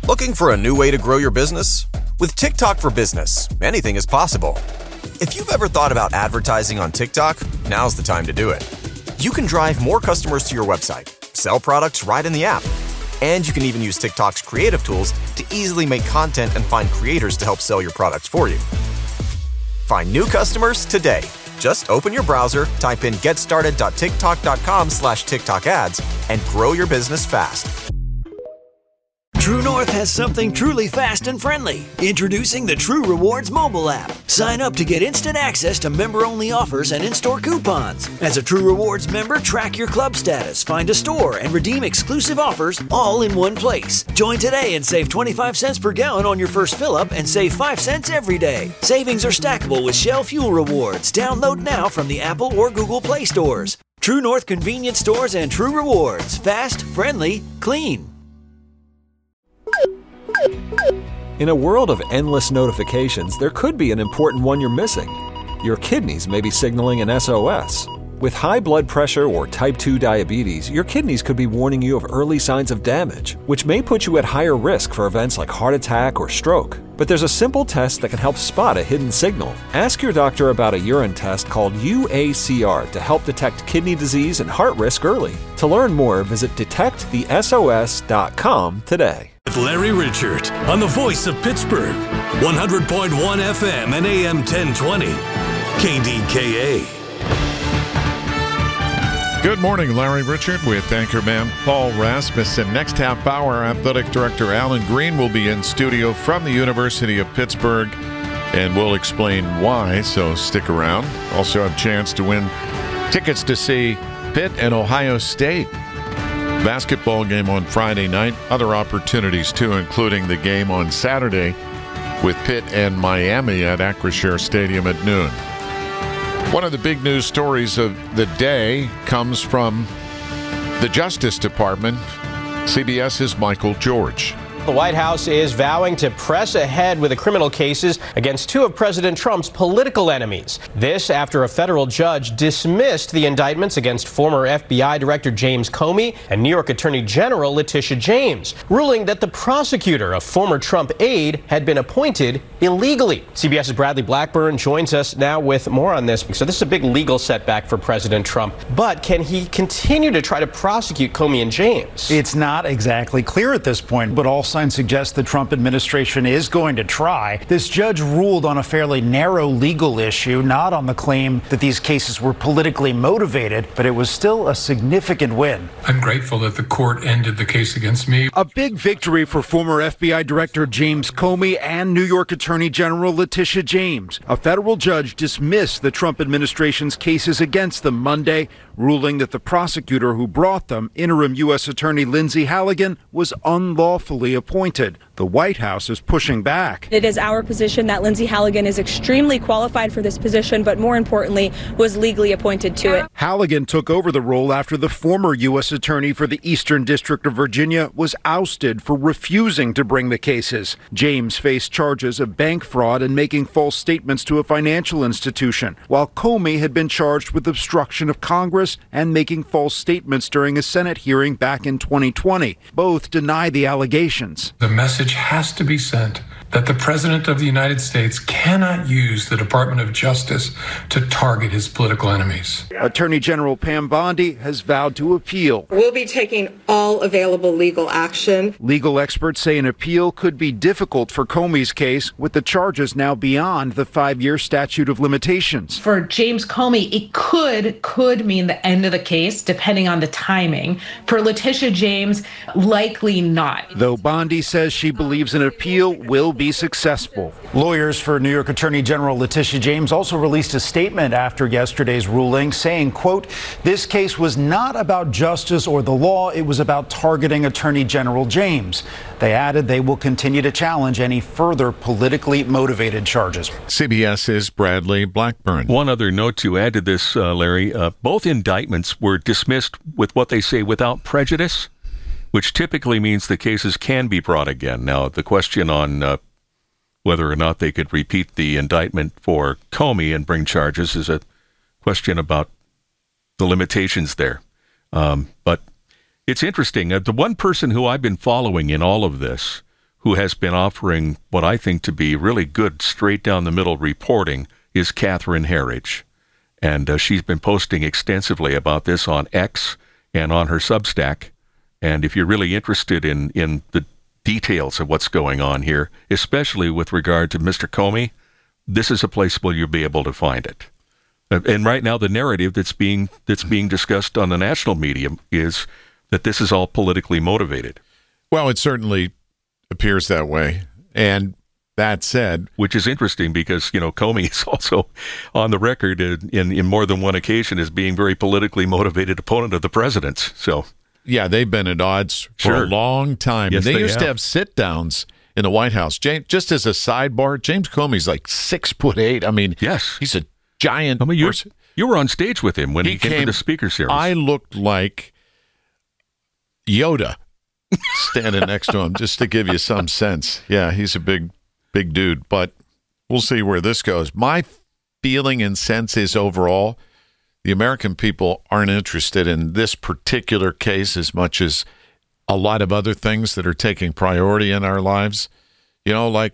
Looking for a new way to grow your business? With TikTok for Business, anything is possible. If you've ever thought about advertising on TikTok, now's the time to do it. You can drive more customers to your website, sell products right in the app, and you can even use TikTok's creative tools to easily make content and find creators to help sell your products for you. Find new customers today. Just open your browser, type in getstarted.tiktok.com/TikTok ads, and grow your business fast. True North has something truly fast and friendly. Introducing the True Rewards mobile app. Sign up to get instant access to member-only offers and in-store coupons. As a True Rewards member, track your club status, find a store, and redeem exclusive offers all in one place. Join today and save 25 cents per gallon on your first fill-up and save 5 cents every day. Savings are stackable with Shell Fuel Rewards. Download now from the Apple or Google Play stores. True North convenience stores and True Rewards. Fast, friendly, clean. In a world of endless notifications, there could be an important one you're missing. Your kidneys may be signaling an SOS. With high blood pressure or type 2 diabetes, your kidneys could be warning you of early signs of damage, which may put you at higher risk for events like heart attack or stroke. But there's a simple test that can help spot a hidden signal. Ask your doctor about a urine test called UACR to help detect kidney disease and heart risk early. To learn more, visit detectthesos.com today. With Larry Richert on the voice of Pittsburgh, 100.1 FM and AM 1020, KDKA. Good morning, Larry Richert with anchorman Paul Rasmussen. Next half hour, Athletic Director Alan Green will be in studio from the University of Pittsburgh, and we'll explain why, so stick around. Also have a chance to win tickets to see Pitt and Ohio State. Basketball game on Friday night. Other opportunities, too, including the game on Saturday with Pitt and Miami at Acrisure Stadium at noon. One of the big news stories of the day comes from the Justice Department. CBS's Michael George. The White House is vowing to press ahead with the criminal cases against two of President Trump's political enemies. This after a federal judge dismissed the indictments against former FBI Director James Comey and New York Attorney General Letitia James, ruling that the prosecutor, a former Trump aide, had been appointed illegally. CBS's Bradley Blackburn joins us now with more on this. So this is a big legal setback for President Trump. But can he continue to try to prosecute Comey and James? It's not exactly clear at this point, but all signs suggest the Trump administration is going to try. This judge ruled on a fairly narrow legal issue, not on the claim that these cases were politically motivated, but it was still a significant win. I'm grateful that the court ended the case against me. A big victory for former FBI Director James Comey and New York Attorney General Letitia James. A federal judge dismissed the Trump administration's cases against them Monday, ruling that the prosecutor who brought them, interim U.S. Attorney Lindsay Halligan, was unlawfully appointed. The White House is pushing back. It is our position that Lindsay Halligan is extremely qualified for this position, but more importantly, was legally appointed to it. Halligan took over the role after the former U.S. Attorney for the Eastern District of Virginia was ousted for refusing to bring the cases. James faced charges of bank fraud and making false statements to a financial institution, while Comey had been charged with obstruction of Congress and making false statements during a Senate hearing back in 2020. Both deny the allegations. The message has to be sent that the President of the United States cannot use the Department of Justice to target his political enemies. Attorney General Pam Bondi has vowed to appeal. We'll be taking all available legal action. Legal experts say an appeal could be difficult for Comey's case, with the charges now beyond the 5-year statute of limitations. For James Comey, it could mean the end of the case, depending on the timing. For Letitia James, likely not. Though Bondi says she believes an appeal will be successful. Lawyers for New York Attorney General Letitia James also released a statement after yesterday's ruling saying, quote, "This case was not about justice or the law. It was about targeting Attorney General James." They added they will continue to challenge any further politically motivated charges. CBS's Bradley Blackburn. One other note to add to this, Larry, both indictments were dismissed with what they say without prejudice, which typically means the cases can be brought again. Now, the question on whether or not they could repeat the indictment for Comey and bring charges is a question about the limitations there. But it's interesting. The one person who I've been following in all of this, who has been offering what I think to be really good straight-down-the-middle reporting is Catherine Herridge. And she's been posting extensively about this on X and on her Substack. And if you're really interested in the details of what's going on here, especially with regard to Mr. Comey, this is a place where you'll be able to find it. And right now, the narrative that's being discussed on the national media is that this is all politically motivated. Well, it certainly appears that way. And that said, which is interesting because, Comey is also on the record in more than one occasion as being very politically motivated opponent of the president's. So, yeah, they've been at odds for a long time. Yes, and they used to have sit-downs in the White House. Just as a sidebar, James Comey's like 6'8". I mean, yes, he's a giant person. You were on stage with him when he came to the Speaker Series. I looked like Yoda standing next to him, just to give you some sense. Yeah, he's a big dude, but we'll see where this goes. My feeling and sense is overall, the American people aren't interested in this particular case as much as a lot of other things that are taking priority in our lives. Like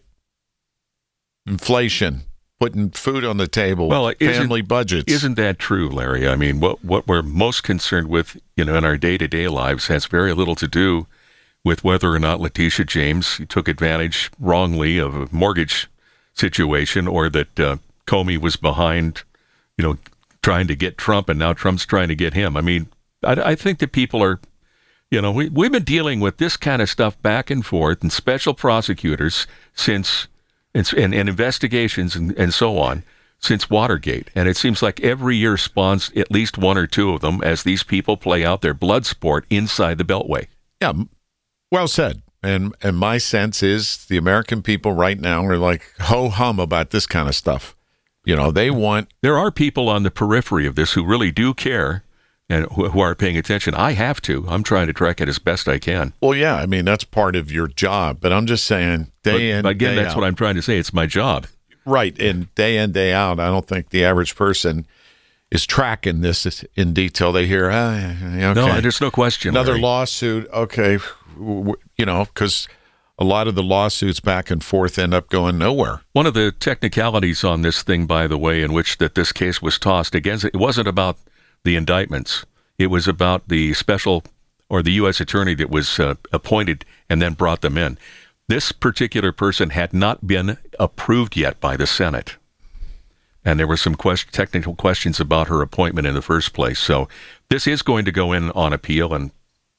inflation, putting food on the table, family budgets. Isn't that true, Larry? I mean, what we're most concerned with, in our day-to-day lives has very little to do with whether or not Letitia James took advantage wrongly of a mortgage situation, or that Comey was behind, trying to get Trump, and now Trump's trying to get him. I mean, I think that people are, we've been dealing with this kind of stuff back and forth, and special prosecutors since, and investigations and so on, since Watergate. And it seems like every year spawns at least one or two of them as these people play out their blood sport inside the Beltway. Yeah, well said. And my sense is the American people right now are like ho-hum about this kind of stuff. There are people on the periphery of this who really do care and who are paying attention. I have to. I'm trying to track it as best I can. Well, yeah, I mean, that's part of your job. But I'm just saying, day in, again, day that's out. what I'm trying to say. It's my job. Right. And day in, day out, I don't think the average person is tracking this in detail. They hear, okay. No, there's no question. Another Larry. lawsuit. Okay. Because a lot of the lawsuits back and forth end up going nowhere. One of the technicalities on this thing, by the way, in which that this case was tossed against, it wasn't about the indictments. It was about the special or the U.S. attorney that was appointed and then brought them in. This particular person had not been approved yet by the Senate. And there were some technical questions about her appointment in the first place. So this is going to go in on appeal, and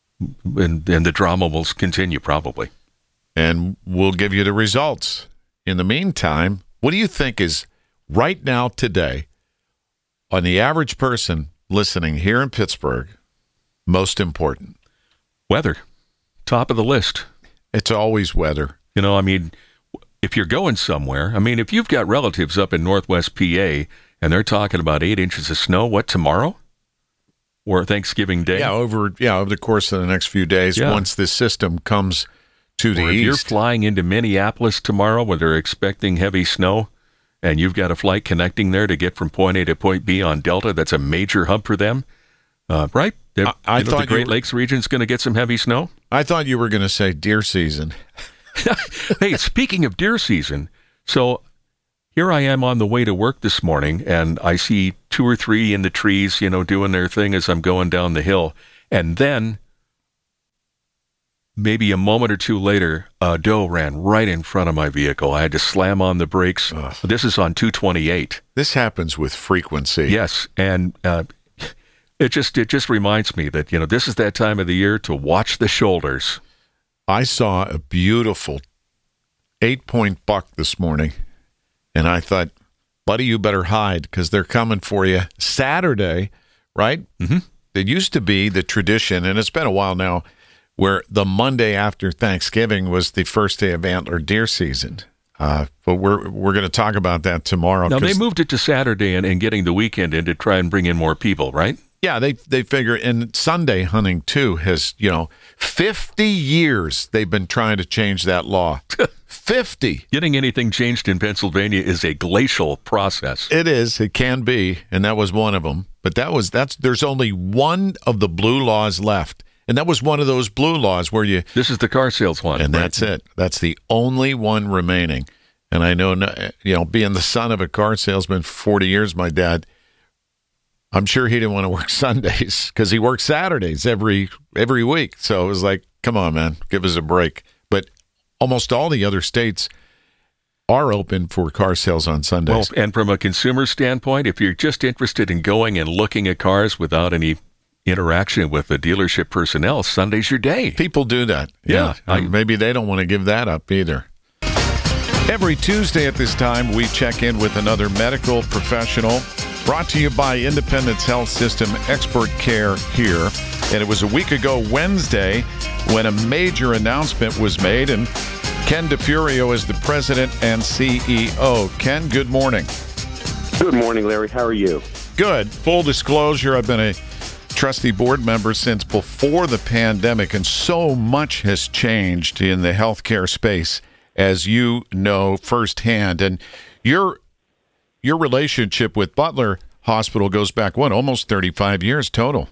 the drama will continue probably. And we'll give you the results. In the meantime, what do you think is right now today, on the average person listening here in Pittsburgh, most important? Weather. Top of the list. It's always weather. If you're going somewhere, if you've got relatives up in Northwest PA and they're talking about 8 inches of snow, what, tomorrow? Or Thanksgiving Day? Over the course of the next few days, once this system comes to the east. If you're flying into Minneapolis tomorrow where they're expecting heavy snow, and you've got a flight connecting there to get from point A to point B on Delta, that's a major hub for them, right? I thought the Great Lakes region is going to get some heavy snow. I thought you were going to say deer season. Hey, speaking of deer season, so here I am on the way to work this morning, and I see 2 or 3 in the trees, doing their thing as I'm going down the hill. And then, maybe a moment or two later, a doe ran right in front of my vehicle. I had to slam on the brakes. Ugh. This is on 228. This happens with frequency. Yes, and it just reminds me that, this is that time of the year to watch the shoulders. I saw a beautiful 8-point buck this morning, and I thought, buddy, you better hide because they're coming for you Saturday, right? Mm-hmm. It used to be the tradition, and it's been a while now, where the Monday after Thanksgiving was the first day of antler deer season. But we're going to talk about that tomorrow. Now, they moved it to Saturday and getting the weekend in to try and bring in more people, right? Yeah, they figure, and Sunday hunting, too, has, 50 years they've been trying to change that law. 50. Getting anything changed in Pennsylvania is a glacial process. It is. It can be, and that was one of them. But there's only one of the blue laws left, And that was one of those blue laws where you... This is the car sales one. And that's it. That's the only one remaining. And I know, being the son of a car salesman for 40 years, my dad, I'm sure he didn't want to work Sundays because he worked Saturdays every week. So it was like, come on, man, give us a break. But almost all the other states are open for car sales on Sundays. Well, and from a consumer standpoint, if you're just interested in going and looking at cars without any interaction with the dealership personnel, Sunday's your day. People do that. Yeah. Maybe they don't want to give that up either. Every Tuesday at this time, we check in with another medical professional. Brought to you by Independence Health System Expert Care here. And it was a week ago Wednesday when a major announcement was made, and Ken DeFurio is the president and CEO. Ken, good morning. Good morning, Larry. How are you? Good. Full disclosure, I've been a trustee board member since before the pandemic, and so much has changed in the healthcare space, as you know firsthand. And your relationship with Butler Hospital goes back, almost 35 years total.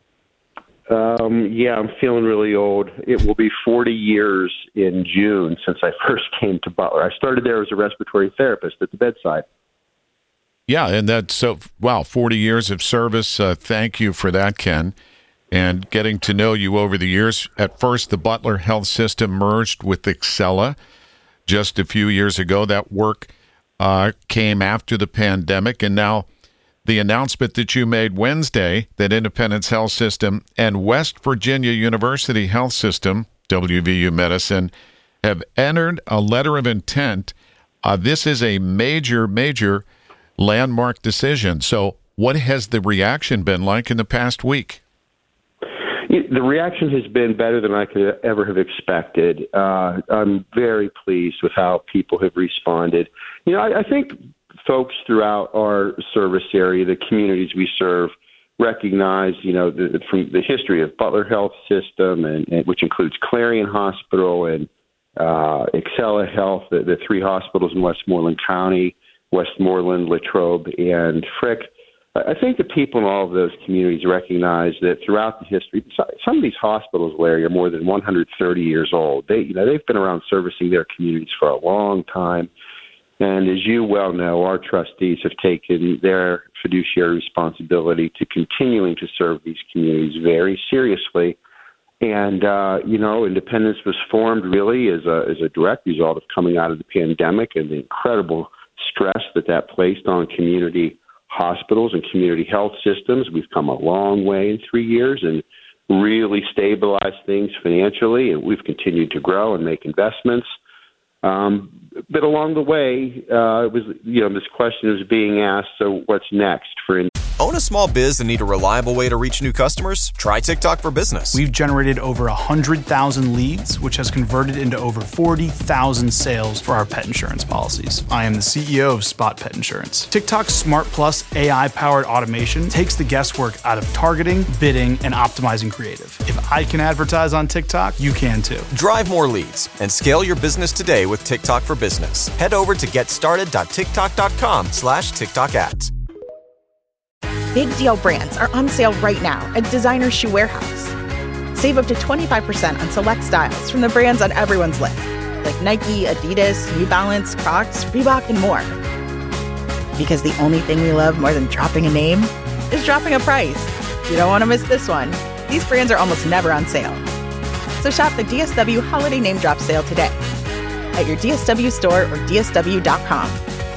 Yeah, I'm feeling really old. It will be 40 years in June since I first came to Butler. I started there as a respiratory therapist at the bedside. Yeah, and that's 40 years of service. Thank you for that, Ken. And getting to know you over the years. At first, the Butler Health System merged with Excella just a few years ago. That work came after the pandemic, and now the announcement that you made Wednesday that Independence Health System and West Virginia University Health System, WVU Medicine, have entered a letter of intent. This is a major landmark decision. So what has the reaction been like in the past week? The reaction has been better than I could ever have expected. I'm very pleased with how people have responded. I think folks throughout our service area, the communities we serve, recognize, from the history of Butler Health System, and which includes Clarion Hospital and Excella Health, the three hospitals in Westmoreland County, Westmoreland, Latrobe, and Frick. I think the people in all of those communities recognize that throughout the history, some of these hospitals, Larry, are more than 130 years old. They've been around servicing their communities for a long time. And as you well know, our trustees have taken their fiduciary responsibility to continuing to serve these communities very seriously. And, Independence was formed really as a direct result of coming out of the pandemic and the incredible stress that placed on community hospitals and community health systems. We've come a long way in 3 years and really stabilized things financially, and we've continued to grow and make investments. But along the way, it was, this question was being asked, so what's next for Own a small biz and need a reliable way to reach new customers? Try TikTok for Business. We've generated over 100,000 leads, which has converted into over 40,000 sales for our pet insurance policies. I am the CEO of Spot Pet Insurance. TikTok's Smart Plus AI-powered automation takes the guesswork out of targeting, bidding, and optimizing creative. If I can advertise on TikTok, you can too. Drive more leads and scale your business today with TikTok for Business. Head over to getstarted.tiktok.com/TikTok ads. Big deal brands are on sale right now at Designer Shoe Warehouse. Save up to 25% on select styles from the brands on everyone's list, like Nike, Adidas, New Balance, Crocs, Reebok, and more. Because the only thing we love more than dropping a name is dropping a price. You don't want to miss this one. These brands are almost never on sale. So shop the DSW Holiday Name Drop Sale today at your DSW store or DSW.com.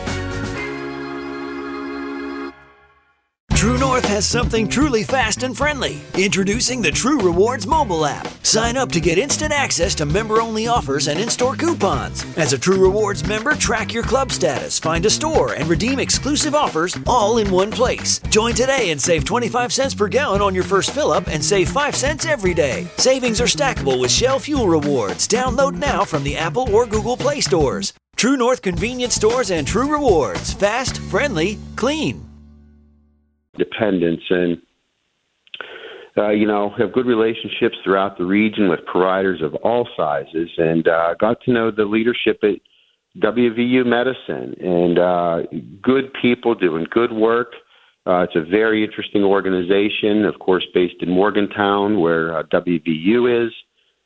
True North has something truly fast and friendly. Introducing the True Rewards mobile app. Sign up to get instant access to member-only offers and in-store coupons. As a True Rewards member, track your club status, find a store, and redeem exclusive offers all in one place. Join today and save 25 cents per gallon on your first fill-up and save 5 cents every day. Savings are stackable with Shell Fuel Rewards. Download now from the Apple or Google Play stores. True North Convenience Stores and True Rewards. Fast, friendly, clean. Independence and, have good relationships throughout the region with providers of all sizes, and got to know the leadership at WVU Medicine, and good people doing good work. It's a very interesting organization, of course, based in Morgantown, where WVU is,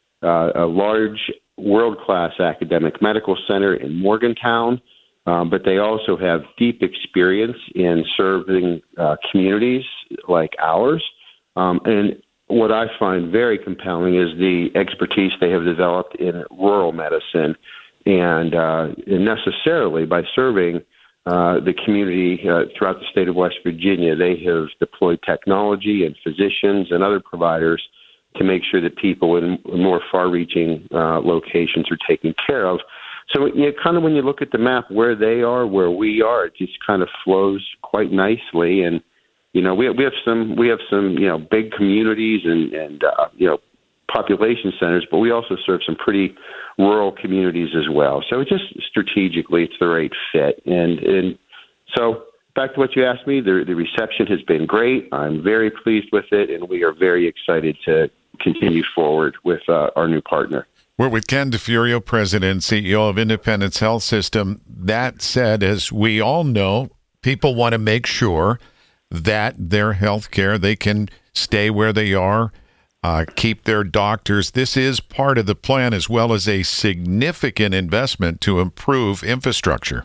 a large world-class academic medical center in Morgantown, but they also have deep experience in serving communities like ours. And what I find very compelling is the expertise they have developed in rural medicine, and necessarily by serving the community throughout the state of West Virginia, they have deployed technology and physicians and other providers to make sure that people in more far-reaching locations are taken care of. So kind of when you look at the map, where they are, where we are, it just kind of flows quite nicely. And we have some big communities and population centers, but we also serve some pretty rural communities as well. So it's just strategically, it's the right fit. And so back to what you asked me, the reception has been great. I'm very pleased with it, and we are very excited to continue forward with our new partner. We're with Ken DeFurio, President and CEO of Independence Health System. That said, as we all know, people want to make sure that their health care, they can stay where they are, keep their doctors. This is part of the plan, as well as a significant investment to improve infrastructure.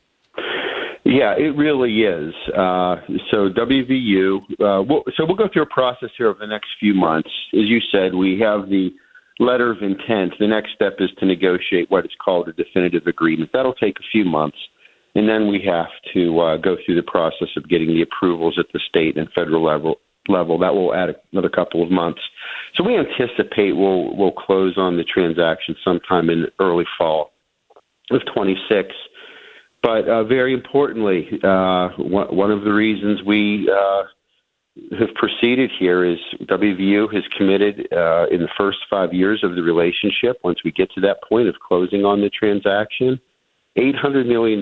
Yeah, it really is. So WVU, we'll go through a process here over the next few months. As you said, we have the letter of intent. The next step is to negotiate what is called a definitive agreement. That'll take a few months, and then we have to go through the process of getting the approvals at the state and federal level. That will add another couple of months. So we anticipate we'll close on the transaction sometime in early fall of 26. But very importantly, one of the reasons we have proceeded here is WVU has committed in the first 5 years of the relationship, once we get to that point of closing on the transaction, $800 million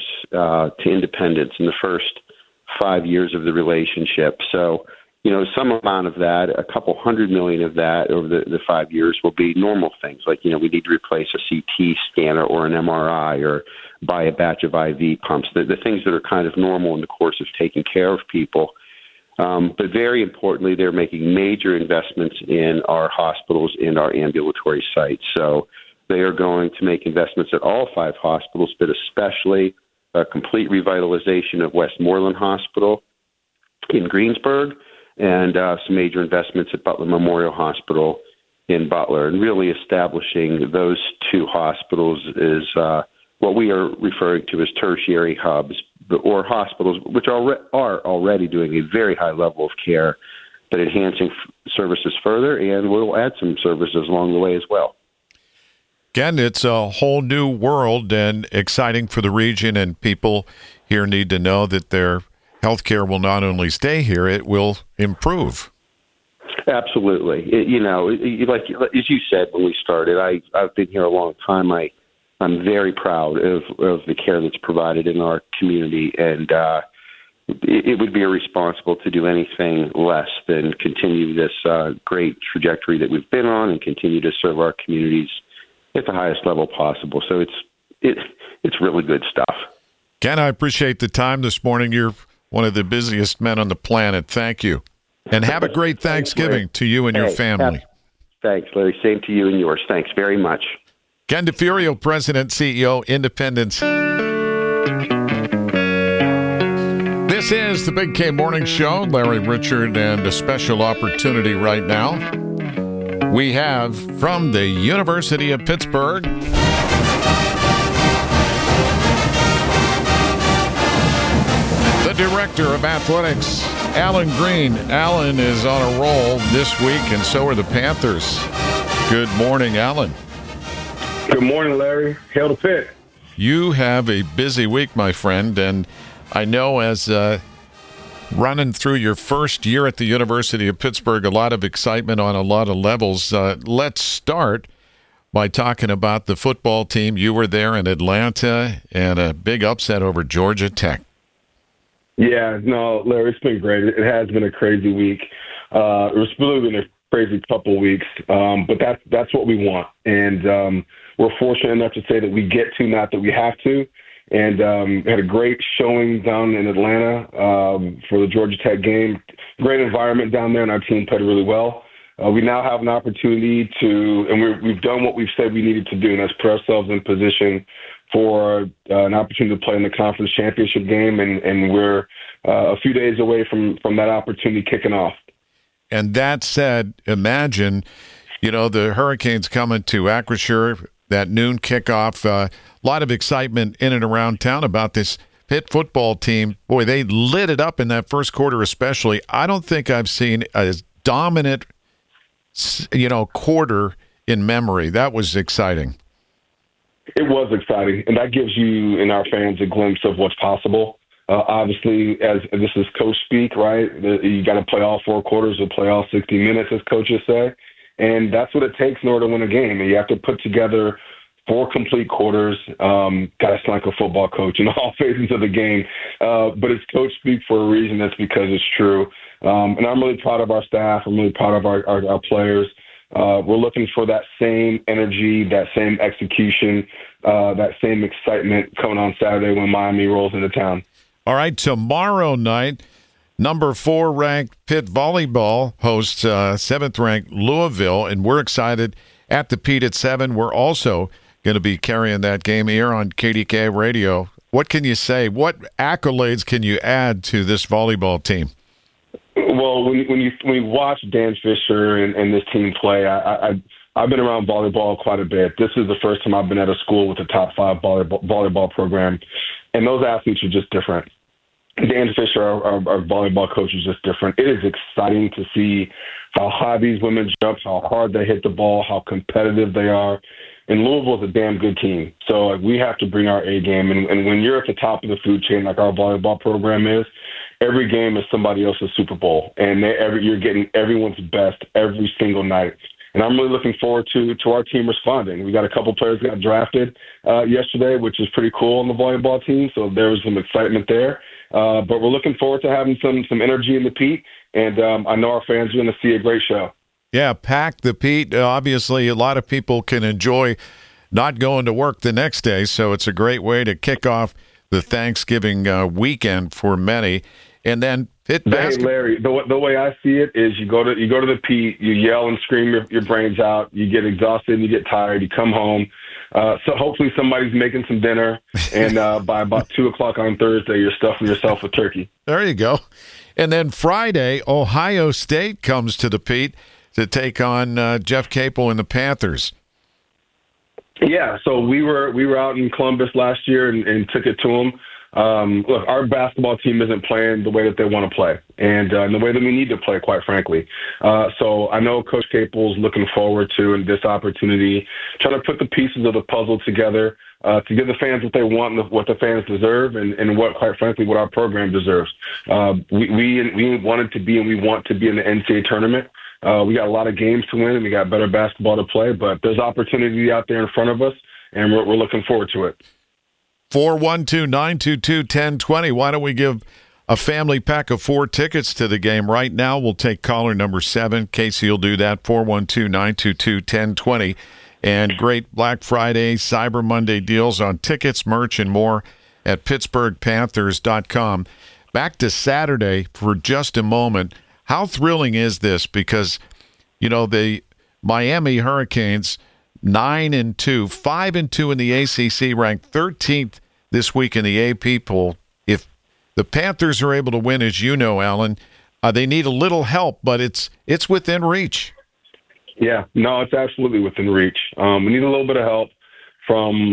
to Independence in the first 5 years of the relationship. So, some amount of that, a couple $100 million of that over the 5 years will be normal things like, we need to replace a CT scanner or an MRI or buy a batch of IV pumps, the things that are kind of normal in the course of taking care of people. But very importantly, they're making major investments in our hospitals and our ambulatory sites. So they are going to make investments at all 5 hospitals, but especially a complete revitalization of Westmoreland Hospital in Greensburg, and some major investments at Butler Memorial Hospital in Butler. And really establishing those 2 hospitals is what we are referring to as tertiary hubs, or hospitals which are already doing a very high level of care, but enhancing services further, and we'll add some services along the way as well. Again, it's a whole new world and exciting for the region, and people here need to know that their healthcare will not only stay here, it will improve. Absolutely. Like as you said when we started, I've been here a long time. I'm very proud of the care that's provided in our community, and it would be irresponsible to do anything less than continue this great trajectory that we've been on and continue to serve our communities at the highest level possible. So it's really good stuff. Ken, I appreciate the time this morning. You're one of the busiest men on the planet. Thank you. And have a great Thanksgiving to you and your family. Thanks, Larry. Same to you and yours. Thanks very much. Ken DeFurio, President, CEO, Independence. This is the Big K Morning Show. Larry Richert, and a special opportunity right now. We have from the University of Pittsburgh, the Director of Athletics, Alan Green. Alan is on a roll this week, and so are the Panthers. Good morning, Alan. Good morning, Larry. Hail to Pitt. You have a busy week, my friend, and I know as running through your first year at the University of Pittsburgh, a lot of excitement on a lot of levels. Let's start by talking about the football team. You were there in Atlanta, and a big upset over Georgia Tech. Yeah, no, Larry, it's been great. It has been a crazy week. It was really been a crazy couple of weeks, but that's what we want. And we're fortunate enough to say that we get to, not that we have to. and had a great showing down in Atlanta for the Georgia Tech game. Great environment down there, and our team played really well. We now have an opportunity and we've done what we've said we needed to do, and that's put ourselves in position for an opportunity to play in the conference championship game, and we're a few days away from that opportunity kicking off. And that said, imagine, the Hurricanes coming to Acrisure, that noon kickoff. A lot of excitement in and around town about this Pitt football team. Boy, they lit it up in that first quarter especially. I don't think I've seen a dominant, quarter in memory. That was exciting. It was exciting, and that gives you and our fans a glimpse of what's possible. Obviously, as this is coach speak, right? You got to play all 4 quarters or play all 60 minutes, as coaches say. And that's what it takes in order to win a game. And you have to put together 4 complete quarters. Got to sound like a football coach in all phases of the game. But it's coach speak for a reason. That's because it's true. And I'm really proud of our staff. I'm really proud of our players. We're looking for that same energy, that same execution, that same excitement coming on Saturday when Miami rolls into town. All right, tomorrow night, number 4 ranked Pitt volleyball hosts 7th ranked Louisville, and we're excited at the Pete at 7. We're also going to be carrying that game here on KDK Radio. What can you say? What accolades can you add to this volleyball team? Well, when you watch Dan Fisher and this team play, I've been around volleyball quite a bit. This is the first time I've been at a school with a top 5 volleyball program, and those athletes are just different. Dan Fisher, our volleyball coach, is just different. It is exciting to see how high these women jump, how hard they hit the ball, how competitive they are. And Louisville's a damn good team. So we have to bring our A game. And when you're at the top of the food chain like our volleyball program is, every game is somebody else's Super Bowl. And you're getting everyone's best every single night. And I'm really looking forward to our team responding. We got a couple players that got drafted yesterday, which is pretty cool on the volleyball team. So there was some excitement there. But we're looking forward to having some energy in the Pete. And I know our fans are going to see a great show. Yeah, pack the Pete. Obviously, a lot of people can enjoy not going to work the next day, so it's a great way to kick off the Thanksgiving weekend for many. And then Pitt basketball. Hey, Larry, the way I see it is you go to the Pete, you yell and scream your brains out, you get exhausted and you get tired, you come home. So hopefully somebody's making some dinner, and by about 2 o'clock on Thursday, you're stuffing yourself with turkey. There you go. And then Friday, Ohio State comes to the Pete to take on Jeff Capel and the Panthers. Yeah, so we were out in Columbus last year and took it to them. Look, our basketball team isn't playing the way that they want to play, and the way that we need to play, quite frankly. So I know Coach Capel's looking forward to this opportunity, trying to put the pieces of the puzzle together to give the fans what they want and what the fans deserve, and what, quite frankly, what our program deserves. We wanted to be, and we want to be in the NCAA tournament. We got a lot of games to win, and we got better basketball to play, but there's opportunity out there in front of us, and we're looking forward to it. 412-922-1020. Why don't we give a family pack of 4 tickets to the game right now? We'll take caller number 7. Casey will do that, 412-922-1020. And great Black Friday, Cyber Monday deals on tickets, merch, and more at PittsburghPanthers.com. Back to Saturday for just a moment. How thrilling is this? Because, the Miami Hurricanes, 9-2, 5-2 in the ACC, ranked 13th this week in the AP poll. If the Panthers are able to win, as you know, Alan, they need a little help, but it's within reach. Yeah, no, it's absolutely within reach. We need a little bit of help from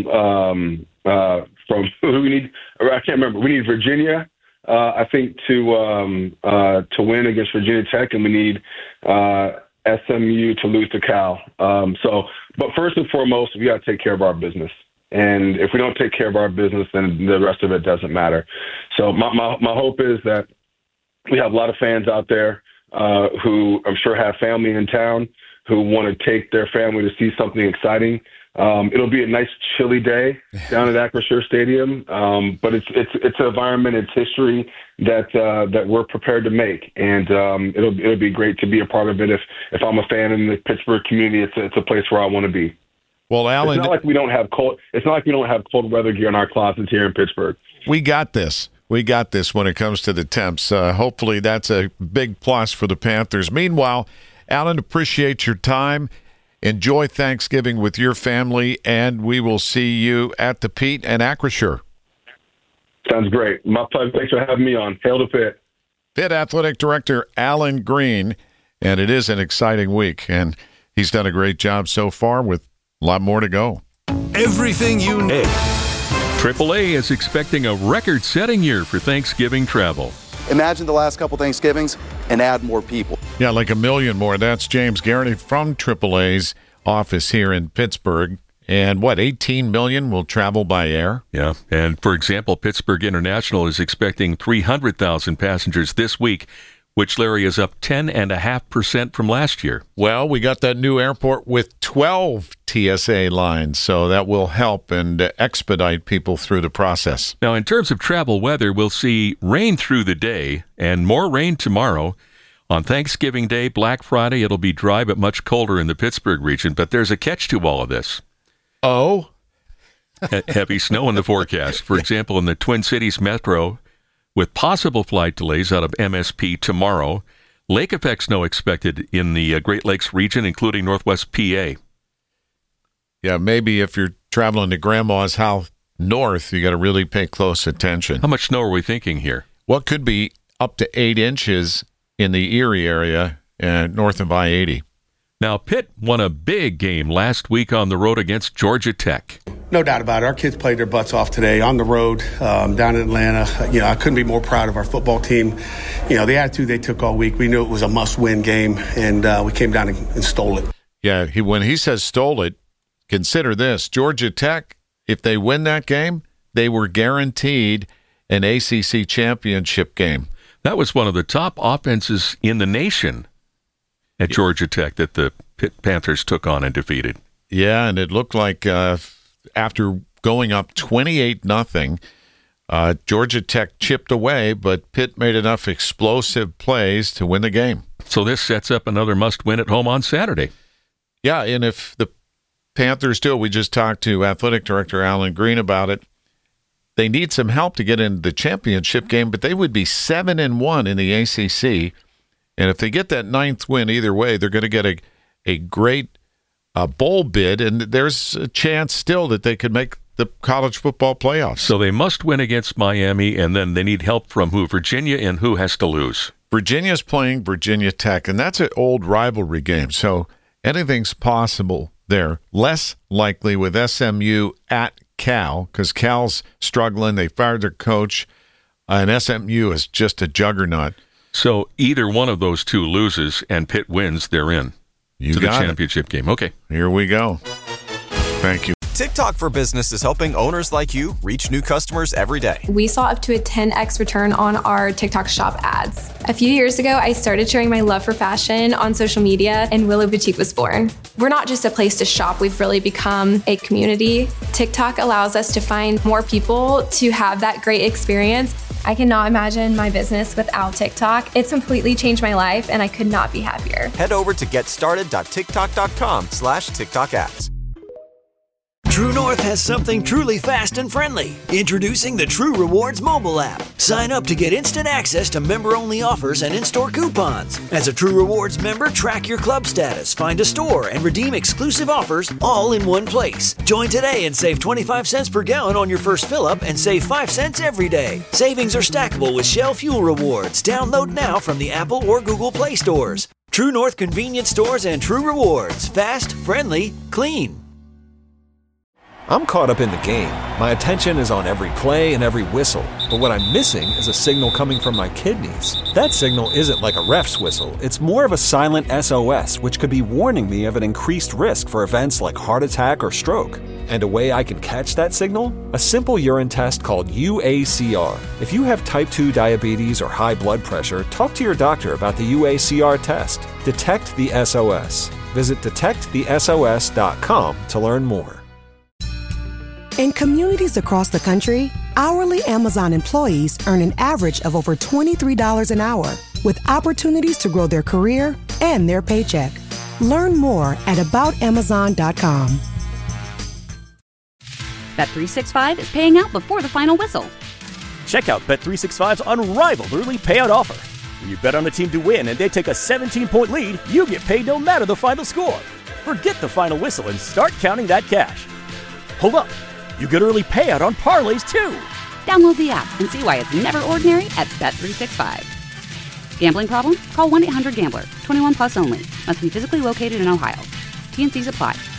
who we need. I can't remember. We need Virginia. I think to win against Virginia Tech, and we need SMU to lose to Cal. But first and foremost, we got to take care of our business. And if we don't take care of our business, then the rest of it doesn't matter. So my hope is that we have a lot of fans out there who I'm sure have family in town who want to take their family to see something exciting. It'll be a nice chilly day down at Acrisure Stadium, but it's an environment, it's history that we're prepared to make, and it'll be great to be a part of it. If I'm a fan in the Pittsburgh community, it's a place where I want to be. Well, Alan, it's not like we don't have cold. It's not like we don't have cold weather gear in our closets here in Pittsburgh. We got this. We got this when it comes to the temps. Hopefully, that's a big plus for the Panthers. Meanwhile, Alan, appreciate your time. Enjoy Thanksgiving with your family, and we will see you at the Pete and Acrisure. Sounds great. My pleasure. Thanks for having me on. Hail to Pitt. Pitt Athletic Director Alan Green, and it is an exciting week, and he's done a great job so far with a lot more to go. Everything you need. AAA is expecting a record-setting year for Thanksgiving travel. Imagine the last couple Thanksgivings and add more people. Yeah, like 1 million more. That's James Garrity from AAA's office here in Pittsburgh. And 18 million will travel by air? Yeah, and for example, Pittsburgh International is expecting 300,000 passengers this week, which, Larry, is up 10.5% from last year. Well, we got that new airport with 12 TSA lines, so that will help and expedite people through the process. Now, in terms of travel weather, we'll see rain through the day and more rain tomorrow. On Thanksgiving Day, Black Friday, it'll be dry but much colder in the Pittsburgh region, but there's a catch to all of this. Oh? Heavy snow in the forecast. For example, in the Twin Cities metro, with possible flight delays out of MSP tomorrow. Lake effect snow expected in the Great Lakes region, including northwest PA. Yeah, maybe if you're traveling to Grandma's house north, you got to really pay close attention. How much snow are we thinking here? What could be up to 8 inches in the Erie area north of I-80. Now, Pitt won a big game last week on the road against Georgia Tech. No doubt about it. Our kids played their butts off today on the road down in Atlanta. I couldn't be more proud of our football team. The attitude they took all week, we knew it was a must-win game, and we came down and stole it. Yeah, when he says stole it, consider this. Georgia Tech, if they win that game, they were guaranteed an ACC championship game. That was one of the top offenses in the nation at Georgia Tech that the Pitt Panthers took on and defeated. Yeah, and it looked like after going up 28-0, Georgia Tech chipped away, but Pitt made enough explosive plays to win the game. So this sets up another must-win at home on Saturday. Yeah, and if the Panthers do it, we just talked to Athletic Director Alan Green about it, they need some help to get into the championship game, but they would be 7-1 in the ACC. And if they get that 9th win either way, they're going to get a great bowl bid, and there's a chance still that they could make the college football playoffs. So they must win against Miami, and then they need help from who? Virginia, and who has to lose? Virginia's playing Virginia Tech, and that's an old rivalry game, so anything's possible there. Less likely with SMU at Cal, because Cal's struggling. They fired their coach, and SMU is just a juggernaut. So either one of those two loses and Pitt wins, they're in to the championship game. Okay. Here we go. Thank you. TikTok for Business is helping owners like you reach new customers every day. We saw up to a 10x return on our TikTok shop ads. A few years ago, I started sharing my love for fashion on social media, and Willow Boutique was born. We're not just a place to shop, we've really become a community. TikTok allows us to find more people to have that great experience. I cannot imagine my business without TikTok. It's completely changed my life, and I could not be happier. Head over to getstarted.tiktok.com/TikTok ads. True North has something truly fast and friendly. Introducing the True Rewards mobile app. Sign up to get instant access to member-only offers and in-store coupons. As a True Rewards member, track your club status, find a store, and redeem exclusive offers all in one place. Join today and save 25 cents per gallon on your first fill-up and save 5 cents every day. Savings are stackable with Shell Fuel Rewards. Download now from the Apple or Google Play stores. True North convenience stores and True Rewards. Fast, friendly, clean. I'm caught up in the game. My attention is on every play and every whistle. But what I'm missing is a signal coming from my kidneys. That signal isn't like a ref's whistle. It's more of a silent SOS, which could be warning me of an increased risk for events like heart attack or stroke. And a way I can catch that signal? A simple urine test called UACR. If you have type 2 diabetes or high blood pressure, talk to your doctor about the UACR test. Detect the SOS. Visit detectthesos.com to learn more. In communities across the country, hourly Amazon employees earn an average of over $23 an hour, with opportunities to grow their career and their paycheck. Learn more at aboutamazon.com. Bet365 is paying out before the final whistle. Check out Bet365's unrivaled early payout offer. When you bet on a team to win and they take a 17-point lead, you get paid no matter the final score. Forget the final whistle and start counting that cash. Hold up. You get early payout on parlays, too. Download the app and see why it's never ordinary at Bet365. Gambling problem? Call 1-800-GAMBLER. 21 plus only. Must be physically located in Ohio. T&Cs apply.